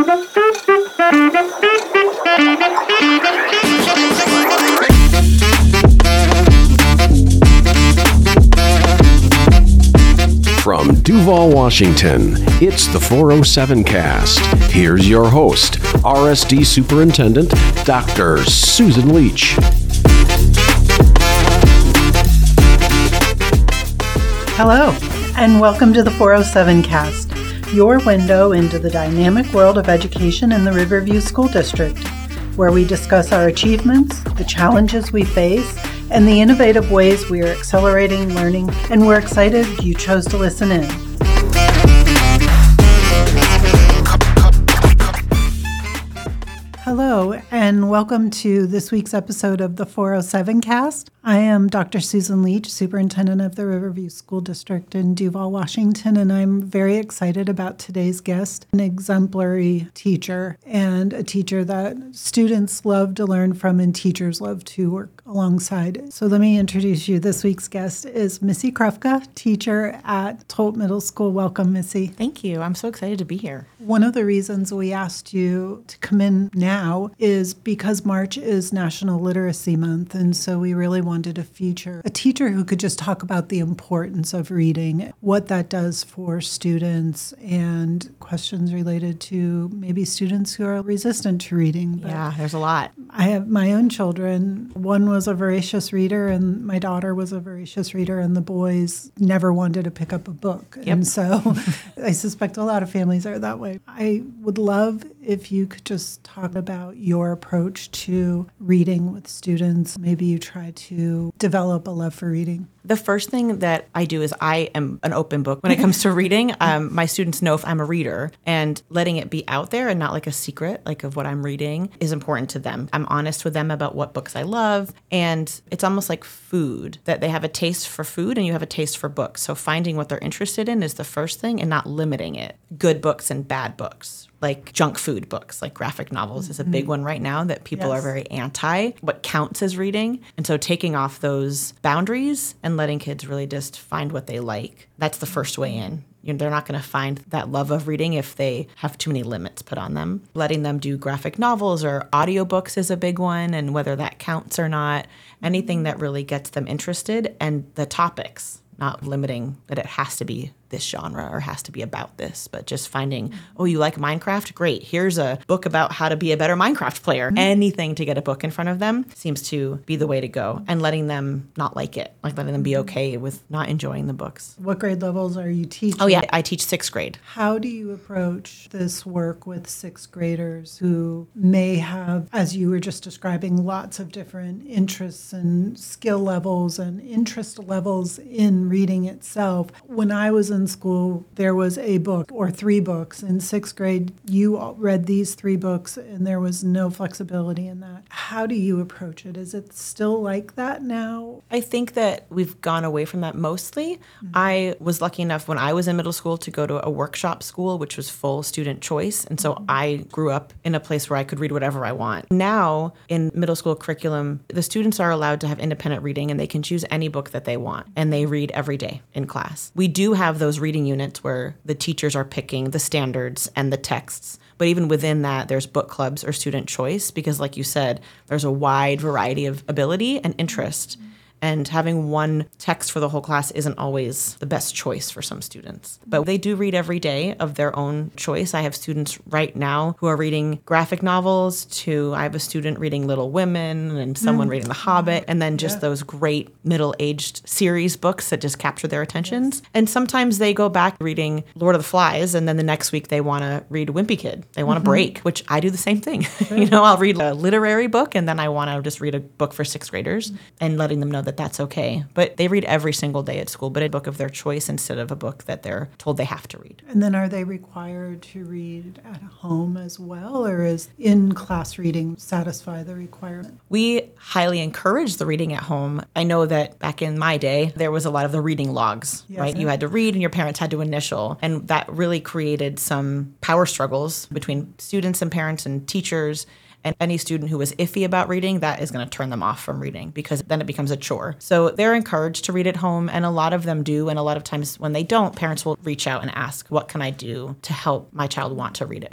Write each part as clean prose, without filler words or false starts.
From Duval, Washington, it's the 407 Cast. Here's your host, RSD Superintendent, Dr. Susan Leach. Hello, and welcome to the 407 Cast, your window into the dynamic world of education in the Riverview School District, where we discuss our achievements, the challenges we face, and the innovative ways we are accelerating learning, and we're excited you chose to listen in. Hello, and welcome to this week's episode of the 407 Cast. I am Dr. Susan Leach, Superintendent of the Riverview School District in Duval, Washington, and I'm very excited about today's guest, an exemplary teacher and a teacher that students love to learn from and teachers love to work alongside. So let me introduce you. This week's guest is Missy Krufka, teacher at Tolt Middle School. Welcome, Missy. Thank you. I'm so excited to be here. One of the reasons we asked you to come in now is because March is National Literacy Month, and so we really wanted to feature a teacher who could just talk about the importance of reading, what that does for students, and questions related to maybe students who are resistant to reading. But yeah, there's a lot. I have my own children. One was a voracious reader, and my daughter was a voracious reader, and the boys never wanted to pick up a book. Yep. And so I suspect a lot of families are that way. I would love if you could just talk about your approach to reading with students. Maybe you try to develop a love for reading. The first thing that I do is I am an open book when it comes to reading. My students know if I'm a reader, and letting it be out there and not like a secret, like of what I'm reading, is important to them. I'm honest with them about what books I love, and it's almost like food, that they have a taste for food and you have a taste for books. So finding what they're interested in is the first thing and not limiting it. Good books and bad books. Like junk food books, like graphic novels is a big one right now that people are very anti. What counts as reading? And so taking off those boundaries and letting kids really just find what they like. That's the first way in. They're not going to find that love of reading if they have too many limits put on them. Letting them do graphic novels or audiobooks is a big one, and whether that counts or not. Anything that really gets them interested, and the topics, not limiting that it has to be this genre or has to be about this, but just finding, oh, you like Minecraft? Great. Here's a book about how to be a better Minecraft player. Anything to get a book in front of them seems to be the way to go, and letting them not like it, like letting them be okay with not enjoying the books. What grade levels are you teaching? Oh, yeah. I teach 6th grade. How do you approach this work with 6th graders who may have, as you were just describing, lots of different interests and skill levels and interest levels in reading itself? When I was in school, there was a book or 3 books. In 6th grade, you all read these 3 books, and there was no flexibility in that. How do you approach it? Is it still like that now? I think that we've gone away from that mostly. I was lucky enough when I was in middle school to go to a workshop school, which was full student choice. And so I grew up in a place where I could read whatever I want. Now, in middle school curriculum, the students are allowed to have independent reading, and they can choose any book that they want, and they read every day in class. We do have those reading units where the teachers are picking the standards and the texts. But even within that, there's book clubs or student choice, because like you said, there's a wide variety of ability and interest. And having one text for the whole class isn't always the best choice for some students. But they do read every day of their own choice. I have students right now who are reading graphic novels I have a student reading Little Women and someone reading The Hobbit, and then just those great middle-aged series books that just capture their attentions. And sometimes they go back reading Lord of the Flies, and then the next week they want to read Wimpy Kid. They want to break, which I do the same thing. I'll read a literary book, and then I want to just read a book for 6th graders and letting them know that that's okay. But they read every single day at school, but a book of their choice instead of a book that they're told they have to read. And then are they required to read at home as well, or is in-class reading satisfy the requirement? We highly encourage the reading at home. I know that back in my day, there was a lot of the reading logs, right? You had to read and your parents had to initial. And that really created some power struggles between students and parents and teachers. And any student who was iffy about reading, that is going to turn them off from reading because then it becomes a chore. So they're encouraged to read at home, and a lot of them do. And a lot of times when they don't, parents will reach out and ask, what can I do to help my child want to read at home?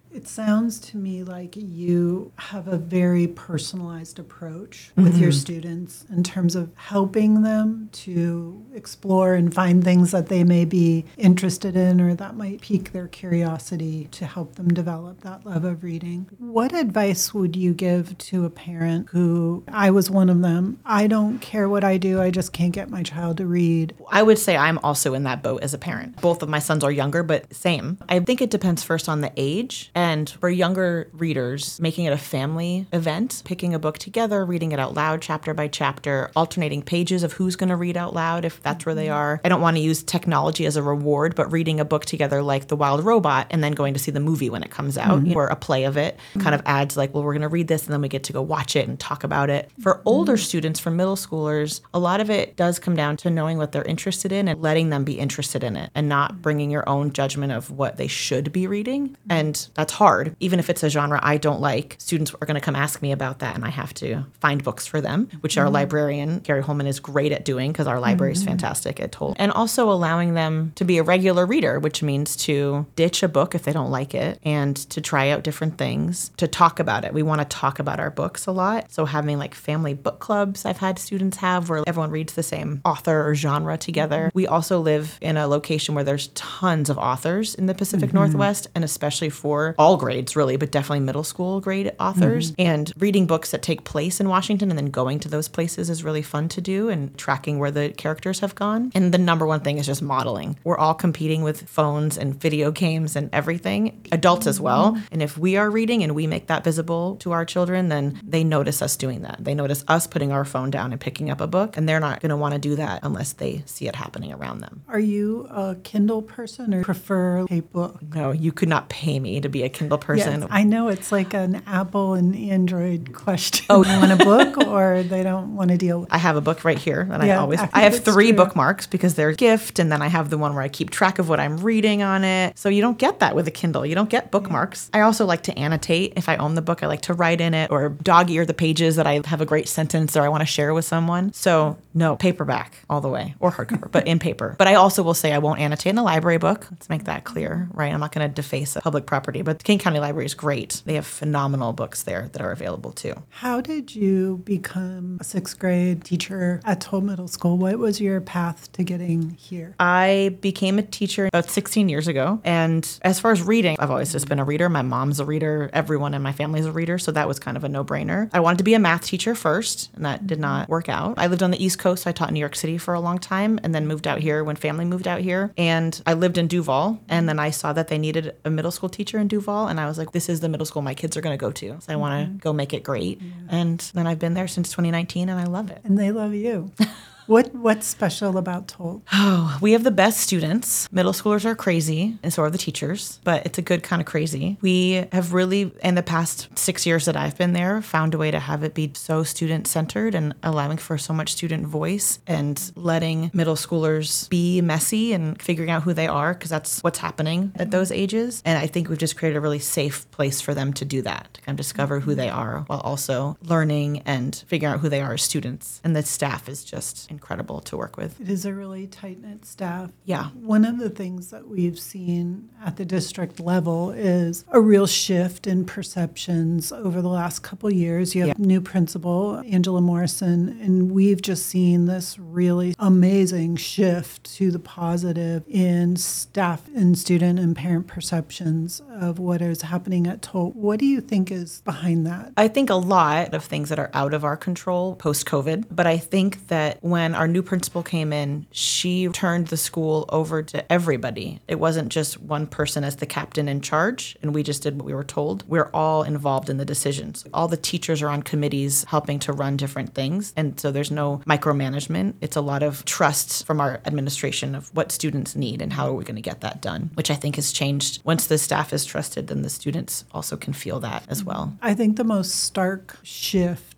It sounds to me like you have a very personalized approach with your students in terms of helping them to explore and find things that they may be interested in or that might pique their curiosity to help them develop that love of reading. What advice would you give to a parent who, I was one of them, I don't care what I do, I just can't get my child to read? I would say I'm also in that boat as a parent. Both of my sons are younger, but same. I think it depends first on the age. And for younger readers, making it a family event, picking a book together, reading it out loud chapter by chapter, alternating pages of who's going to read out loud if that's where they are. I don't want to use technology as a reward, but reading a book together like The Wild Robot and then going to see the movie when it comes out or a play of it kind of adds like, well, we're going to read this and then we get to go watch it and talk about it. For older students, for middle schoolers, a lot of it does come down to knowing what they're interested in and letting them be interested in it and not bringing your own judgment of what they should be reading. And that's hard. Even if it's a genre I don't like, students are going to come ask me about that and I have to find books for them, which our librarian, Carrie Holman, is great at doing because our library is fantastic at Toll. And also allowing them to be a regular reader, which means to ditch a book if they don't like it and to try out different things, to talk about it. We want to talk about our books a lot. So having like family book clubs I've had students have where everyone reads the same author or genre together. We also live in a location where there's tons of authors in the Pacific Northwest, and especially for all grades really, but definitely middle school grade authors. And reading books that take place in Washington and then going to those places is really fun to do and tracking where the characters have gone. And the number one thing is just modeling. We're all competing with phones and video games and everything, adults as well. And if we are reading and we make that visible to our children, then they notice us doing that. They notice us putting our phone down and picking up a book, and they're not going to want to do that unless they see it happening around them. Are you a Kindle person or prefer a book? No, you could not pay me to be a Kindle person. Yes, I know it's like an Apple and Android question. Oh, they want a book or they don't want to deal with it. I have a book right here that Yeah, I have that's 3 true. bookmarks because they're a gift, and then I have the one where I keep track of what I'm reading on it. So you don't get that with a Kindle. You don't get bookmarks. I also like to annotate. If I own the book, I like to write in it or dog ear the pages that I have a great sentence or I want to share with someone. So no, paperback all the way or hardcover, but in paper. But I also will say I won't annotate in a library book. Let's make that clear, right? I'm not going to deface a public property, but King County Library is great. They have phenomenal books there that are available too. How did you become a 6th grade teacher at Toll Middle School? What was your path to getting here? I became a teacher about 16 years ago. And as far as reading, I've always just been a reader. My mom's a reader. Everyone in my family is a reader. So that was kind of a no-brainer. I wanted to be a math teacher first, and that did not work out. I lived on the East Coast. I taught in New York City for a long time and then moved out here when family moved out here. And I lived in Duval. And then I saw that they needed a middle school teacher in Duval. And I was like, this is the middle school my kids are going to go to. So I want to go make it great. And then I've been there since 2019 and I love it. And they love you. What's special about Toll? Oh, we have the best students. Middle schoolers are crazy, and so are the teachers, but it's a good kind of crazy. We have really, in the past 6 years that I've been there, found a way to have it be so student-centered and allowing for so much student voice and letting middle schoolers be messy and figuring out who they are, because that's what's happening at those ages. And I think we've just created a really safe place for them to do that, to kind of discover who they are while also learning and figuring out who they are as students. And the staff is just incredible to work with. It is a really tight-knit staff. Yeah. One of the things that we've seen at the district level is a real shift in perceptions over the last couple years. You have new principal, Angela Morrison, and we've just seen this really amazing shift to the positive in staff and student and parent perceptions of what is happening at Toll. What do you think is behind that? I think a lot of things that are out of our control post-COVID, but I think that when our new principal came in, she turned the school over to everybody. It wasn't just one person as the captain in charge, and we just did what we were told. We're all involved in the decisions. All the teachers are on committees helping to run different things, and so there's no micromanagement. It's a lot of trust from our administration of what students need and how are we going to get that done, which I think has changed. Once the staff is trusted, then the students also can feel that as well. I think the most stark shift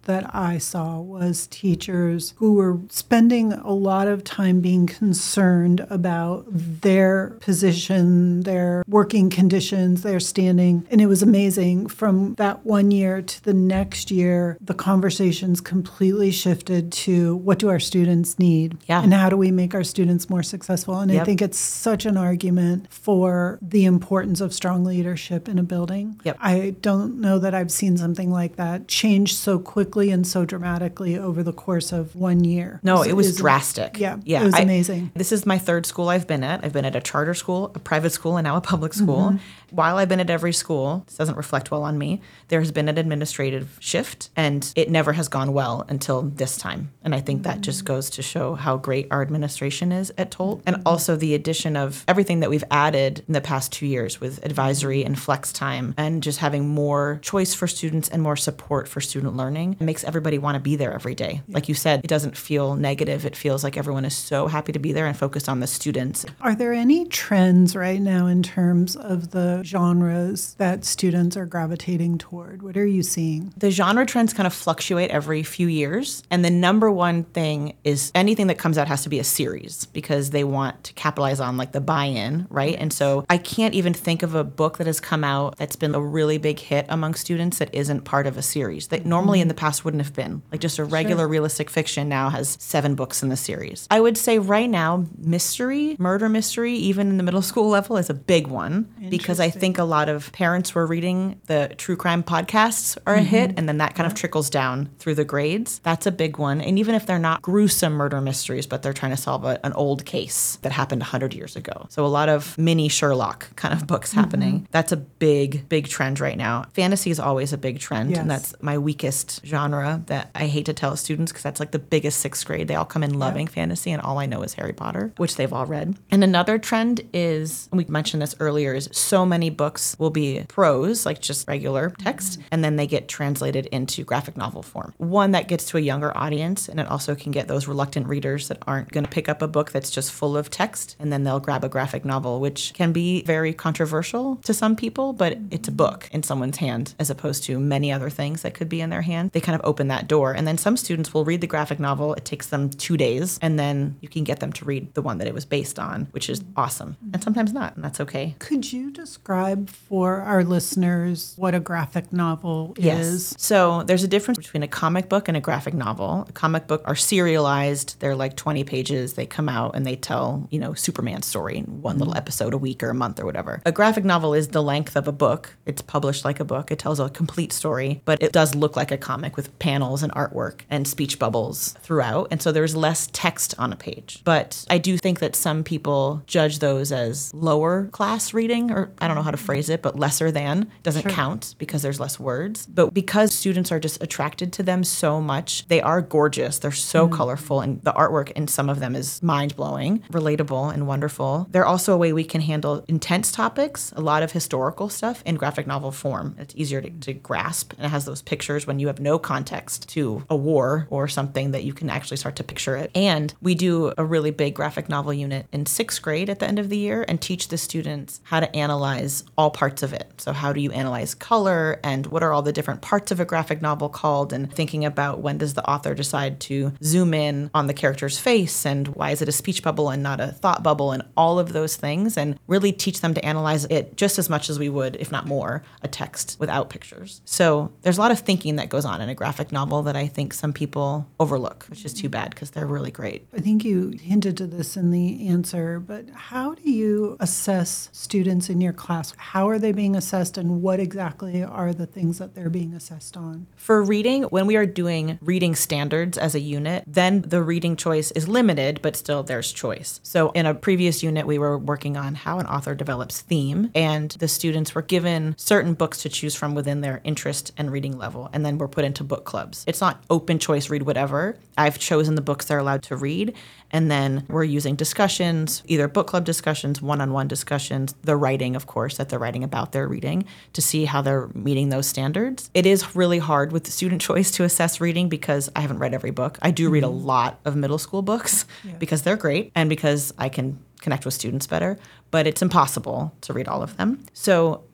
that I saw was teachers who were spending a lot of time being concerned about their position, their working conditions, their standing. And it was amazing. From that one year to the next year, the conversations completely shifted to what do our students need? Yeah. And how do we make our students more successful? And I think it's such an argument for the importance of strong leadership in a building. Yep. I don't know that I've seen something like that change so quickly and so dramatically over the course of 1 year. No, it was drastic. Yeah, it was amazing. This is my third school I've been at. I've been at a charter school, a private school, and now a public school. While I've been at every school, this doesn't reflect well on me, there has been an administrative shift, and it never has gone well until this time. And I think that just goes to show how great our administration is at Tolt, and also the addition of everything that we've added in the past 2 years with advisory and flex time, and just having more choice for students and more support for student learning. It makes everybody want to be there every day. Like you said, it doesn't feel negative. It feels like everyone is so happy to be there and focused on the students. Are there any trends right now in terms of the genres that students are gravitating toward? What are you seeing? The genre trends kind of fluctuate every few years. And the number one thing is anything that comes out has to be a series because they want to capitalize on like the buy-in, right? And so I can't even think of a book that has come out that's been a really big hit among students that isn't part of a series that normally in the past wouldn't have been. Like just a regular realistic fiction now has 7 books in the series. I would say right now, mystery, murder mystery, even in the middle school level is a big one because I think a lot of parents were reading the true crime podcasts are a hit, and then that kind of trickles down through the grades. That's a big one. And even if they're not gruesome murder mysteries, but they're trying to solve an old case that happened 100 years ago. So a lot of mini Sherlock kind of books happening. That's a big, big trend right now. Fantasy is always a big trend, and that's my weakest genre that I hate to tell students because that's like the biggest 6th grade. They all come in loving fantasy, and all I know is Harry Potter, which they've all read. And another trend is, and we mentioned this earlier, is so many books will be prose, like just regular text, and then they get translated into graphic novel form. One that gets to a younger audience, and it also can get those reluctant readers that aren't going to pick up a book that's just full of text, and then they'll grab a graphic novel, which can be very controversial to some people, but it's a book in someone's hand as opposed to many other things that could be in their hand. They kind of open that door. And then some students will read the graphic novel. It takes them 2 days, and then you can get them to read the one that it was based on, which is awesome. And sometimes not, and that's okay. Could you describe for our listeners what a graphic novel is? So there's a difference between a comic book and a graphic novel. A comic book are serialized. They're like 20 pages. They come out and they tell, Superman's story in one little episode a week or a month or whatever. A graphic novel is the length of a book. It's published like a book. It tells a complete story, but it does look like a comic with panels and artwork and speech bubbles throughout. And so there's less text on a page. But I do think that some people judge those as lower class reading, or I don't know how to phrase it, but lesser than doesn't count because there's less words. But because students are just attracted to them so much, they are gorgeous. They're so colorful, and the artwork in some of them is mind-blowing, relatable, and wonderful. They're also a way we can handle intense topics, a lot of historical stuff in graphic novel form. It's easier to grasp, and it has those pictures when you have no context to a war or something that you can actually start to picture it. And we do a really big graphic novel unit in 6th grade at the end of the year and teach the students how to analyze all parts of it. So how do you analyze color, and what are all the different parts of a graphic novel called, and thinking about when does the author decide to zoom in on the character's face, and why is it a speech bubble and not a thought bubble, and all of those things, and really teach them to analyze it just as much as we would, if not more, a text without pictures. So there's a lot of thinking that goes on in a graphic novel that I think some people overlook, which is too bad because they're really great. I think you hinted to this in the answer, but how do you assess students in your class? How are they being assessed, and what exactly are the things that they're being assessed on? For reading, when we are doing reading standards as a unit, then the reading choice is limited, but still there's choice. So in a previous unit, we were working on how an author develops theme, and the students were given certain books to choose from within their interest and reading level, and then were put into book clubs. It's not open choice, read whatever. I've chosen the books they're allowed to read, and then we're using discussions, either book club discussions, one-on-one discussions, the writing, of course, that they're writing about their reading to see how they're meeting those standards. It is really hard with student choice to assess reading because I haven't read every book. I do read a lot of middle school books because they're great and because I can connect with students better, but it's impossible to read all of them. So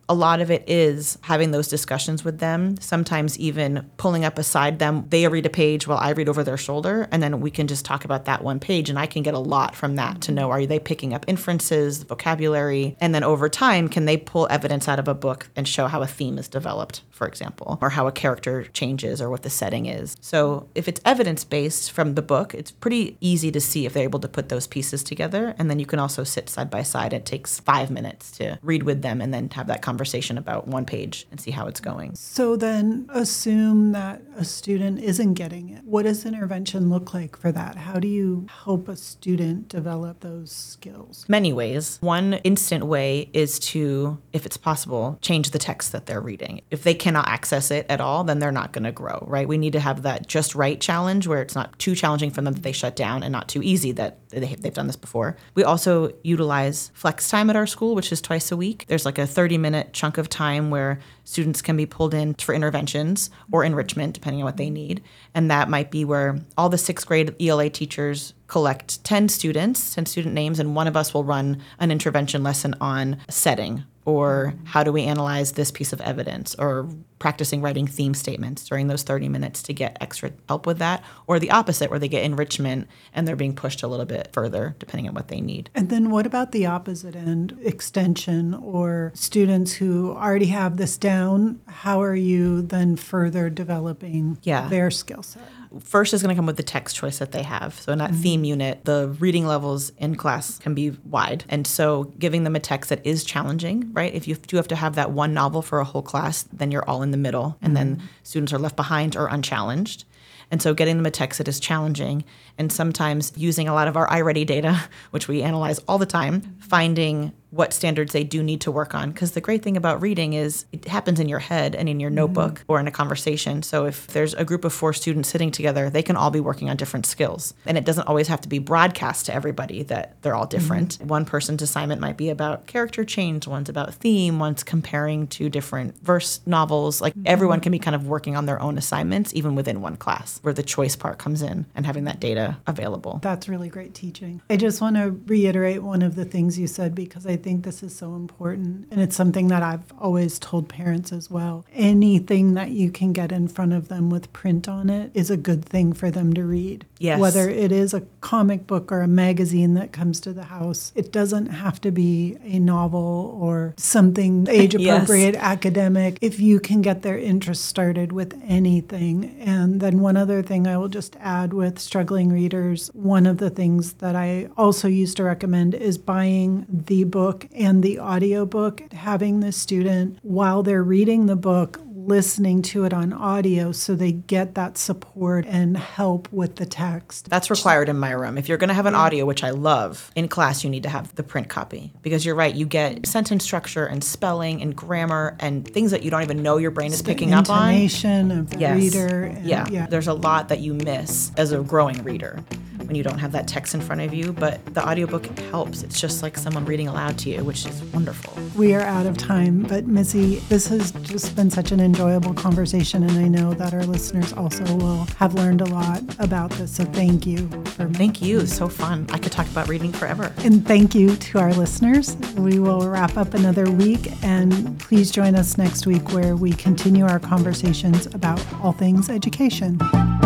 a lot of it is having those discussions with them, sometimes even pulling up beside them. They read a page while I read over their shoulder, and then we can just talk about that one page, and I can get a lot from that to know, are they picking up inferences, vocabulary, and then over time, can they pull evidence out of a book and show how a theme is developed, for example, or how a character changes or what the setting is. So if it's evidence-based from the book, it's pretty easy to see if they're able to put those pieces together, and then you can also sit side by side. It takes 5 minutes to read with them and then have that conversation about one page and see how it's going. So then assume that a student isn't getting it. What does intervention look like for that? How do you help a student develop those skills? Many ways. One instant way is to, if it's possible, change the text that they're reading. If they cannot access it at all, then they're not going to grow, right? We need to have that just right challenge where it's not too challenging for them that they shut down and not too easy that they've done this before. We also utilize flex time at our school, which is twice a week. There's like a 30-minute chunk of time where students can be pulled in for interventions or enrichment, depending on what they need. And that might be where all the 6th grade ELA teachers collect 10 student names, and one of us will run an intervention lesson on setting, or how do we analyze this piece of evidence, or practicing writing theme statements during those 30 minutes to get extra help with that, or the opposite, where they get enrichment and they're being pushed a little bit further depending on what they need. And then what about the opposite end, extension, or students who already have this down? How are you then further developing their skill set? First is going to come with the text choice that they have. So in that theme unit, the reading levels in class can be wide. And so giving them a text that is challenging, right? If you do have to have that one novel for a whole class, then you're all in the middle. And then students are left behind or unchallenged. And so getting them a text that is challenging, and sometimes using a lot of our iReady data, which we analyze all the time, finding what standards they do need to work on. Because the great thing about reading is it happens in your head and in your notebook or in a conversation. So if there's a group of 4 students sitting together, they can all be working on different skills. And it doesn't always have to be broadcast to everybody that they're all different. One person's assignment might be about character change, one's about theme, one's comparing 2 different verse novels. Like everyone can be kind of working on their own assignments, even within one class, where the choice part comes in and having that data available. That's really great teaching. I just want to reiterate one of the things you said, because I think this is so important. And it's something that I've always told parents as well. Anything that you can get in front of them with print on it is a good thing for them to read. Yes. Whether it is a comic book or a magazine that comes to the house, it doesn't have to be a novel or something age-appropriate academic. If you can get their interest started with anything. And then one other thing I will just add with struggling readers, one of the things that I also used to recommend is buying the book and the audiobook, having the student, while they're reading the book, listening to it on audio so they get that support and help with the text. That's required in my room. If you're going to have an audio, which I love, in class you need to have the print copy. Because you're right, you get sentence structure and spelling and grammar and things that you don't even know your brain is picking up on. Intonation of the reader. And There's a lot that you miss as a growing reader when you don't have that text in front of you, but the audiobook helps. It's just like someone reading aloud to you, which is wonderful. We are out of time, but Missy, this has just been such an enjoyable conversation, and I know that our listeners also will have learned a lot about this, so thank you. Thank you. So fun. I could talk about reading forever. And thank you to our listeners. We will wrap up another week, and please join us next week where we continue our conversations about all things education.